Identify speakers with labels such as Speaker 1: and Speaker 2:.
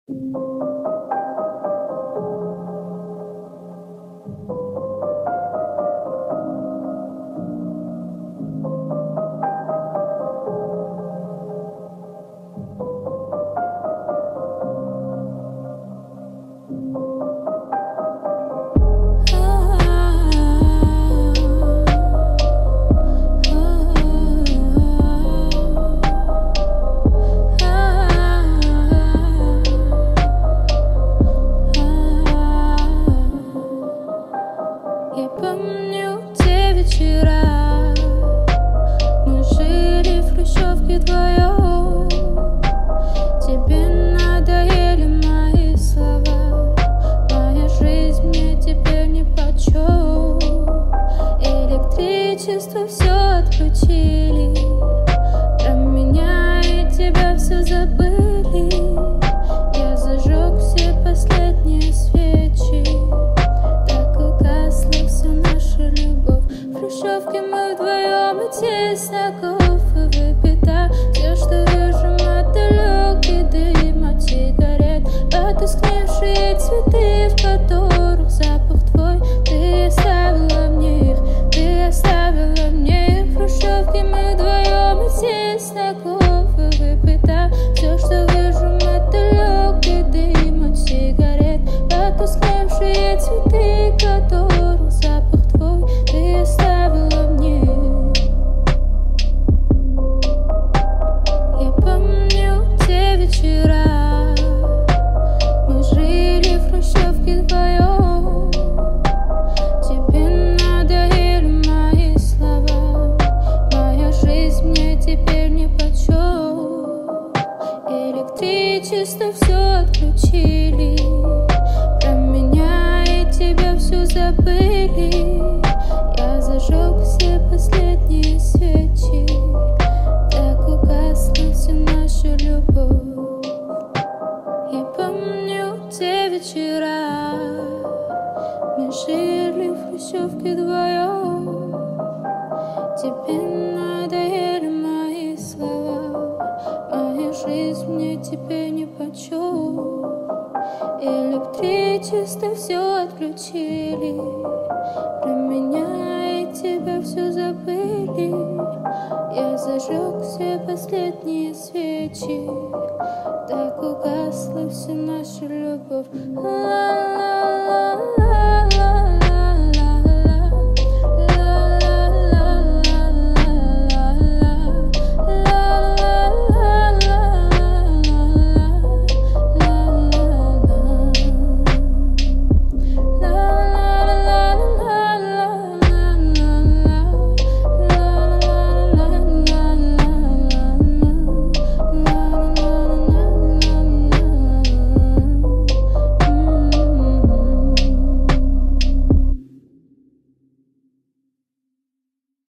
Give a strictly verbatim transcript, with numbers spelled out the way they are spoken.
Speaker 1: Я помню те вечера, мы жили в хрущевке вдвоем. Тебе надоели мои слова, моя жизнь мне теперь нипочем. Электричество все отключили, про меня и тебя все забыли. Я зажег все последние свечи, так угасла вся наша любовь. В хрущевке мы вдвоем, и тесно кофе выпито. Все, что вижу, это легкий дым от сигарет, потускневшие цветы, в которых запах твой. Ты оставила мне их, ты оставила мне их. В хрущевке мы вдвоем, и тесно кофе выпито. Все, что вижу, это легкий дым от сигарет, потускневшие цветы, которых запах твой. Ты оставила мне. Я помню те вечера, мы жили в хрущевке вдвоем. Тебе надоели мои слова, моя жизнь мне теперь нипочем. Электричество все отключили, про меня и тебя все забыли. Я зажег все последние свечи, так угасла вся наша любовь. Я помню те вечера, мы жили в хрущевке вдвоем. Тебе надоели мои слова, моя жизнь мне теперь нипочем. Электричество все отключили, про меня и тебя все забыли. Я зажег все последние свечи, так угасла вся наша любовь. Ла-ла-ла-ла.